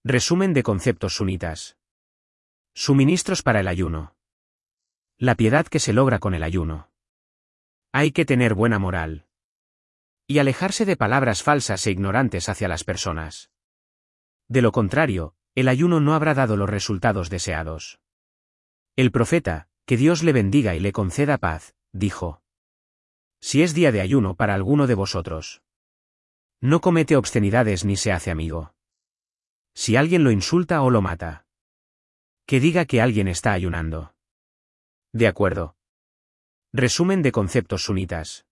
Resumen de conceptos sunitas. Suministros para el ayuno. La piedad que se logra con el ayuno. Hay que tener buena moral. Y alejarse de palabras falsas e ignorantes hacia las personas. De lo contrario, el ayuno no habrá dado los resultados deseados. El profeta, que Dios le bendiga y le conceda paz, dijo: si es día de ayuno para alguno de vosotros, no comete obscenidades ni se hace amigo. Si alguien lo insulta o lo mata, que diga que alguien está ayunando. De acuerdo. Resumen de conceptos sunitas.